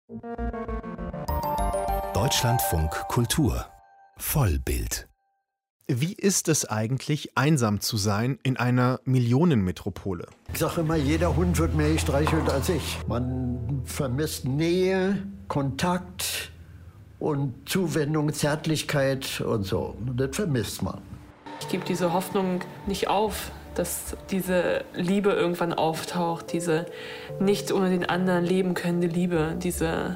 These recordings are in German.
Deutschlandfunk Kultur Vollbild. Wie ist es eigentlich, einsam zu sein in einer Millionenmetropole? Ich sage immer, jeder Hund wird mehr gestreichelt als ich. Man vermisst Nähe, Kontakt und Zuwendung, Zärtlichkeit und so. Das vermisst man. Ich gebe diese Hoffnung nicht auf, dass diese Liebe irgendwann auftaucht, diese nicht ohne den anderen leben könnende Liebe, diese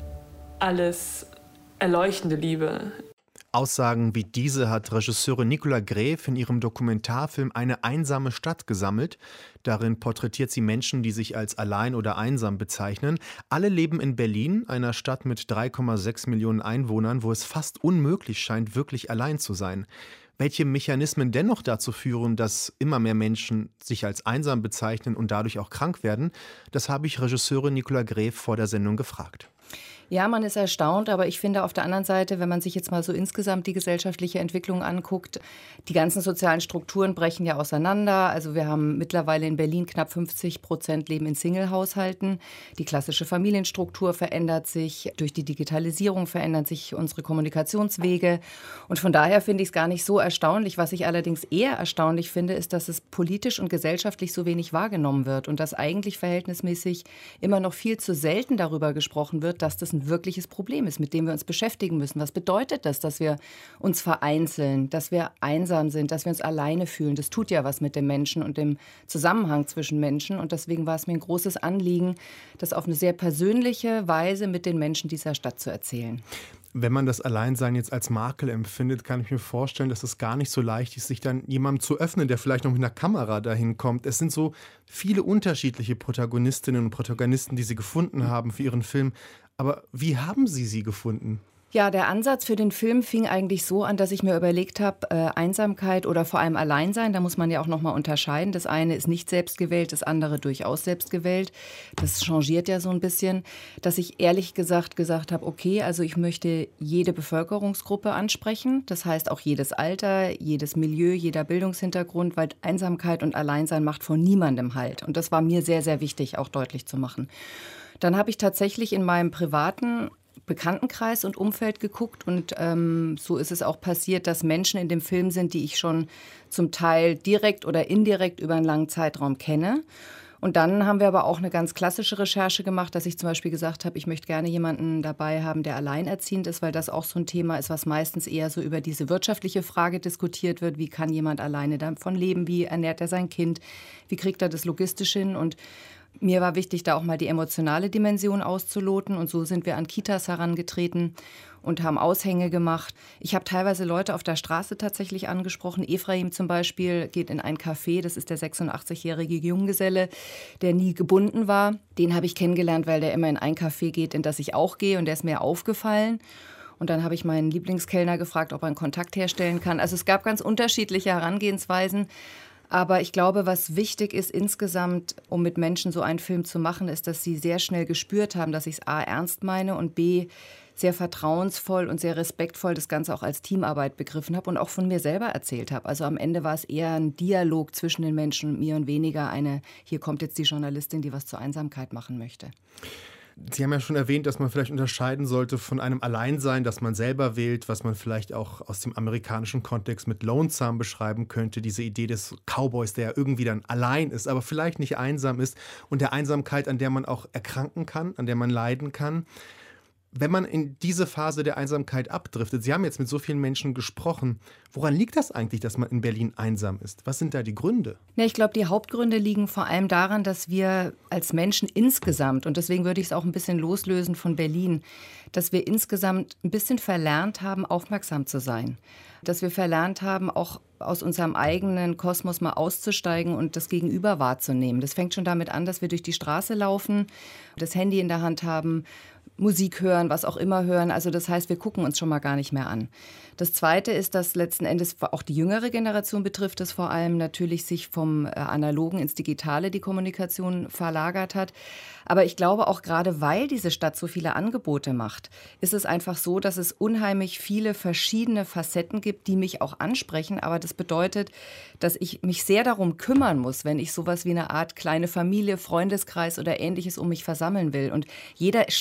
alles erleuchtende Liebe. Aussagen wie diese hat Regisseurin Nicola Gref in ihrem Dokumentarfilm Eine einsame Stadt gesammelt. Darin porträtiert sie Menschen, die sich als allein oder einsam bezeichnen. Alle leben in Berlin, einer Stadt mit 3,6 Millionen Einwohnern, wo es fast unmöglich scheint, wirklich allein zu sein. Welche Mechanismen dennoch dazu führen, dass immer mehr Menschen sich als einsam bezeichnen und dadurch auch krank werden, das habe ich Regisseurin Nicola Gref vor der Sendung gefragt. Ja, man ist erstaunt, aber ich finde auf der anderen Seite, wenn man sich jetzt mal so insgesamt die gesellschaftliche Entwicklung anguckt, die ganzen sozialen Strukturen brechen ja auseinander. Also wir haben mittlerweile in Berlin knapp 50% leben in Single-Haushalten. Die klassische Familienstruktur verändert sich. Durch die Digitalisierung verändern sich unsere Kommunikationswege. Und von daher finde ich es gar nicht so erstaunlich. Was ich allerdings eher erstaunlich finde, ist, dass es politisch und gesellschaftlich so wenig wahrgenommen wird und dass eigentlich verhältnismäßig immer noch viel zu selten darüber gesprochen wird, dass das ein wirkliches Problem ist, mit dem wir uns beschäftigen müssen. Was bedeutet das, dass wir uns vereinzeln, dass wir einsam sind, dass wir uns alleine fühlen? Das tut ja was mit dem Menschen und dem Zusammenhang zwischen Menschen. Und deswegen war es mir ein großes Anliegen, das auf eine sehr persönliche Weise mit den Menschen dieser Stadt zu erzählen. Wenn man das Alleinsein jetzt als Makel empfindet, kann ich mir vorstellen, dass es gar nicht so leicht ist, sich dann jemandem zu öffnen, der vielleicht noch mit einer Kamera dahin kommt. Es sind so viele unterschiedliche Protagonistinnen und Protagonisten, die Sie gefunden haben für Ihren Film. Aber wie haben Sie sie gefunden? Ja, der Ansatz für den Film fing eigentlich so an, dass ich mir überlegt habe, Einsamkeit oder vor allem Alleinsein, da muss man ja auch noch mal unterscheiden. Das eine ist nicht selbstgewählt, das andere durchaus selbstgewählt. Das changiert ja so ein bisschen, dass ich ehrlich gesagt habe, okay, also ich möchte jede Bevölkerungsgruppe ansprechen. Das heißt auch jedes Alter, jedes Milieu, jeder Bildungshintergrund, weil Einsamkeit und Alleinsein macht vor niemandem Halt. Und das war mir sehr, sehr wichtig, auch deutlich zu machen. Dann habe ich tatsächlich in meinem privaten Bekanntenkreis und Umfeld geguckt und so ist es auch passiert, dass Menschen in dem Film sind, die ich schon zum Teil direkt oder indirekt über einen langen Zeitraum kenne. Und dann haben wir aber auch eine ganz klassische Recherche gemacht, dass ich zum Beispiel gesagt habe, ich möchte gerne jemanden dabei haben, der alleinerziehend ist, weil das auch so ein Thema ist, was meistens eher so über diese wirtschaftliche Frage diskutiert wird. Wie kann jemand alleine davon leben? Wie ernährt er sein Kind? Wie kriegt er das logistisch hin? Und mir war wichtig, da auch mal die emotionale Dimension auszuloten. Und so sind wir an Kitas herangetreten und haben Aushänge gemacht. Ich habe teilweise Leute auf der Straße tatsächlich angesprochen. Ephraim zum Beispiel geht in ein Café. Das ist der 86-jährige Junggeselle, der nie gebunden war. Den habe ich kennengelernt, weil der immer in ein Café geht, in das ich auch gehe. Und der ist mir aufgefallen. Und dann habe ich meinen Lieblingskellner gefragt, ob er einen Kontakt herstellen kann. Also es gab ganz unterschiedliche Herangehensweisen. Aber ich glaube, was wichtig ist insgesamt, um mit Menschen so einen Film zu machen, ist, dass sie sehr schnell gespürt haben, dass ich es A, ernst meine und B, sehr vertrauensvoll und sehr respektvoll das Ganze auch als Teamarbeit begriffen habe und auch von mir selber erzählt habe. Also am Ende war es eher ein Dialog zwischen den Menschen und mir und weniger hier kommt jetzt die Journalistin, die was zur Einsamkeit machen möchte. Sie haben ja schon erwähnt, dass man vielleicht unterscheiden sollte von einem Alleinsein, das man selber wählt, was man vielleicht auch aus dem amerikanischen Kontext mit Lonesome beschreiben könnte. Diese Idee des Cowboys, der ja irgendwie dann allein ist, aber vielleicht nicht einsam ist. Und der Einsamkeit, an der man auch erkranken kann, an der man leiden kann. Wenn man in diese Phase der Einsamkeit abdriftet, Sie haben jetzt mit so vielen Menschen gesprochen, woran liegt das eigentlich, dass man in Berlin einsam ist? Was sind da die Gründe? Ja, ich glaube, die Hauptgründe liegen vor allem daran, dass wir als Menschen insgesamt, und deswegen würde ich es auch ein bisschen loslösen von Berlin, dass wir insgesamt ein bisschen verlernt haben, aufmerksam zu sein. Dass wir verlernt haben, auch aus unserem eigenen Kosmos mal auszusteigen und das Gegenüber wahrzunehmen. Das fängt schon damit an, dass wir durch die Straße laufen, das Handy in der Hand haben, Musik hören, was auch immer hören. Also das heißt, wir gucken uns schon mal gar nicht mehr an. Das Zweite ist, dass letzten Endes auch die jüngere Generation betrifft, dass vor allem natürlich sich vom Analogen ins Digitale die Kommunikation verlagert hat. Aber ich glaube auch gerade, weil diese Stadt so viele Angebote macht, ist es einfach so, dass es unheimlich viele verschiedene Facetten gibt, die mich auch ansprechen. Aber das bedeutet, dass ich mich sehr darum kümmern muss, wenn ich sowas wie eine Art kleine Familie, Freundeskreis oder Ähnliches um mich versammeln will. Und jeder steckt in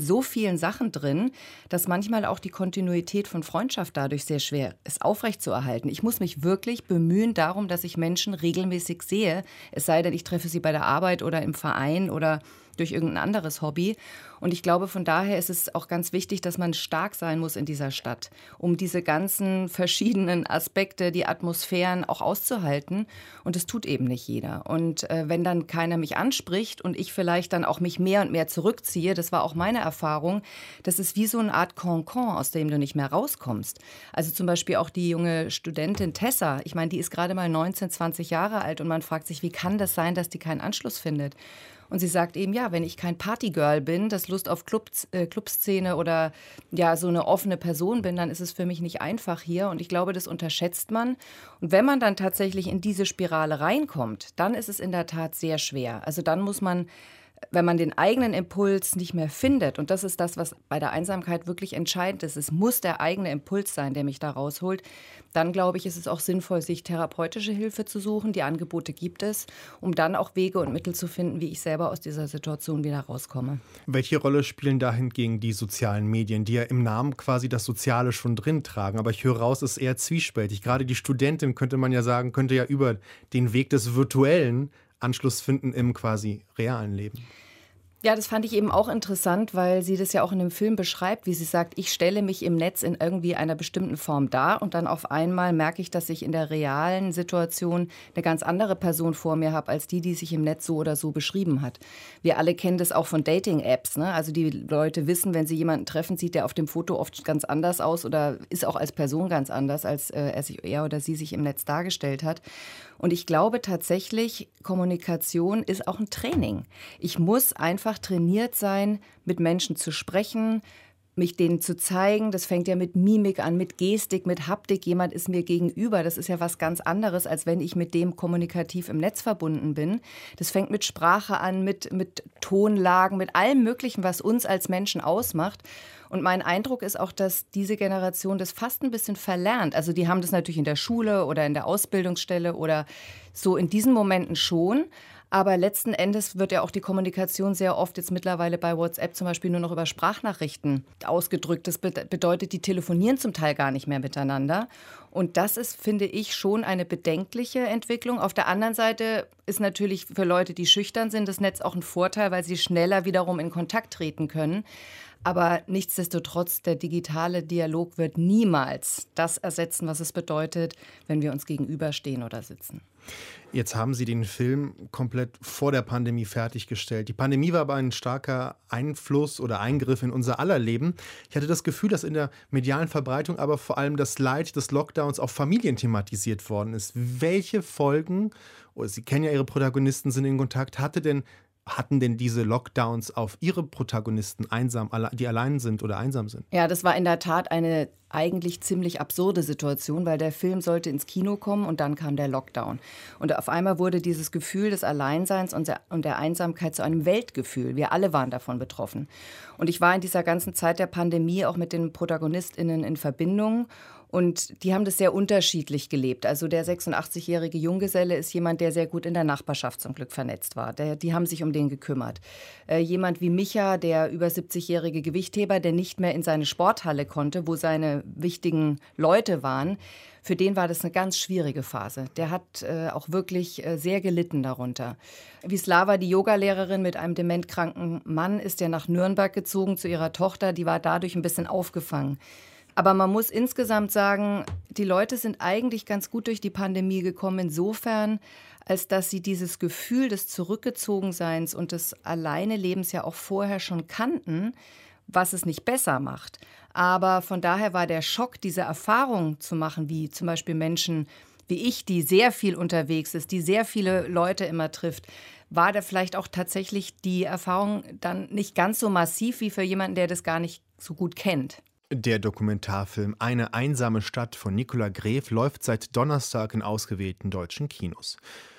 so vielen Sachen drin, dass manchmal auch die Kontinuität von Freundschaft dadurch sehr schwer ist, aufrechtzuerhalten. Ich muss mich wirklich bemühen darum, dass ich Menschen regelmäßig sehe, es sei denn, ich treffe sie bei der Arbeit oder im Verein oder durch irgendein anderes Hobby. Und ich glaube, von daher ist es auch ganz wichtig, dass man stark sein muss in dieser Stadt, um diese ganzen verschiedenen Aspekte, die Atmosphären auch auszuhalten. Und das tut eben nicht jeder. Und wenn dann keiner mich anspricht und ich vielleicht dann auch mich mehr und mehr zurückziehe, das war auch meine Erfahrung, das ist wie so eine Art Konkon, aus dem du nicht mehr rauskommst. Also zum Beispiel auch die junge Studentin Tessa, ich meine, die ist gerade mal 19, 20 Jahre alt und man fragt sich, wie kann das sein, dass die keinen Anschluss findet? Und sie sagt eben, ja, wenn ich kein Partygirl bin, das Lust auf Clubszene oder ja so eine offene Person bin, dann ist es für mich nicht einfach hier. Und ich glaube, das unterschätzt man. Und wenn man dann tatsächlich in diese Spirale reinkommt, dann ist es in der Tat sehr schwer. Also dann muss man, wenn man den eigenen Impuls nicht mehr findet, und das ist das, was bei der Einsamkeit wirklich entscheidend ist, es muss der eigene Impuls sein, der mich da rausholt, dann glaube ich, ist es auch sinnvoll, sich therapeutische Hilfe zu suchen. Die Angebote gibt es, um dann auch Wege und Mittel zu finden, wie ich selber aus dieser Situation wieder rauskomme. Welche Rolle spielen da hingegen die sozialen Medien, die ja im Namen quasi das Soziale schon drin tragen? Aber ich höre raus, es ist eher zwiespältig. Gerade die Studentin, könnte man ja sagen, könnte ja über den Weg des Virtuellen Anschluss finden im quasi realen Leben. Ja, das fand ich eben auch interessant, weil sie das ja auch in dem Film beschreibt, wie sie sagt, ich stelle mich im Netz in irgendwie einer bestimmten Form dar und dann auf einmal merke ich, dass ich in der realen Situation eine ganz andere Person vor mir habe, als die sich im Netz so oder so beschrieben hat. Wir alle kennen das auch von Dating-Apps, ne? Also die Leute wissen, wenn sie jemanden treffen, sieht der auf dem Foto oft ganz anders aus oder ist auch als Person ganz anders, als er oder sie sich im Netz dargestellt hat. Und ich glaube tatsächlich, Kommunikation ist auch ein Training. Ich muss einfach trainiert sein, mit Menschen zu sprechen, mich denen zu zeigen. Das fängt ja mit Mimik an, mit Gestik, mit Haptik. Jemand ist mir gegenüber. Das ist ja was ganz anderes, als wenn ich mit dem kommunikativ im Netz verbunden bin. Das fängt mit Sprache an, mit Tonlagen, mit allem Möglichen, was uns als Menschen ausmacht. Und mein Eindruck ist auch, dass diese Generation das fast ein bisschen verlernt. Also die haben das natürlich in der Schule oder in der Ausbildungsstelle oder so in diesen Momenten schon. Aber letzten Endes wird ja auch die Kommunikation sehr oft jetzt mittlerweile bei WhatsApp zum Beispiel nur noch über Sprachnachrichten ausgedrückt. Das bedeutet, die telefonieren zum Teil gar nicht mehr miteinander. Und das ist, finde ich, schon eine bedenkliche Entwicklung. Auf der anderen Seite ist natürlich für Leute, die schüchtern sind, das Netz auch ein Vorteil, weil sie schneller wiederum in Kontakt treten können. Aber nichtsdestotrotz, der digitale Dialog wird niemals das ersetzen, was es bedeutet, wenn wir uns gegenüberstehen oder sitzen. Jetzt haben Sie den Film komplett vor der Pandemie fertiggestellt. Die Pandemie war aber ein starker Einfluss oder Eingriff in unser aller Leben. Ich hatte das Gefühl, dass in der medialen Verbreitung aber vor allem das Leid des Lockdowns auf Familien thematisiert worden ist. Welche Folgen, Sie kennen ja Ihre Protagonisten, sind in Kontakt, hatten denn diese Lockdowns auf Ihre Protagonisten die allein sind oder einsam sind? Ja, das war in der Tat eine eigentlich ziemlich absurde Situation, weil der Film sollte ins Kino kommen und dann kam der Lockdown. Und auf einmal wurde dieses Gefühl des Alleinseins und der Einsamkeit zu einem Weltgefühl. Wir alle waren davon betroffen. Und ich war in dieser ganzen Zeit der Pandemie auch mit den ProtagonistInnen in Verbindung. Und die haben das sehr unterschiedlich gelebt. Also der 86-jährige Junggeselle ist jemand, der sehr gut in der Nachbarschaft zum Glück vernetzt war. Die haben sich um den gekümmert. Jemand wie Micha, der über 70-jährige Gewichtheber, der nicht mehr in seine Sporthalle konnte, wo seine wichtigen Leute waren, für den war das eine ganz schwierige Phase. Der hat auch wirklich sehr gelitten darunter. Wisława, die Yogalehrerin mit einem dementkranken Mann, ist ja nach Nürnberg gezogen zu ihrer Tochter. Die war dadurch ein bisschen aufgefangen. Aber man muss insgesamt sagen, die Leute sind eigentlich ganz gut durch die Pandemie gekommen, insofern, als dass sie dieses Gefühl des Zurückgezogenseins und des Alleinelebens ja auch vorher schon kannten, was es nicht besser macht. Aber von daher war der Schock, diese Erfahrung zu machen, wie zum Beispiel Menschen wie ich, die sehr viel unterwegs ist, die sehr viele Leute immer trifft, war da vielleicht auch tatsächlich die Erfahrung dann nicht ganz so massiv wie für jemanden, der das gar nicht so gut kennt. Der Dokumentarfilm Eine einsame Stadt von Nicola Gref läuft seit Donnerstag in ausgewählten deutschen Kinos.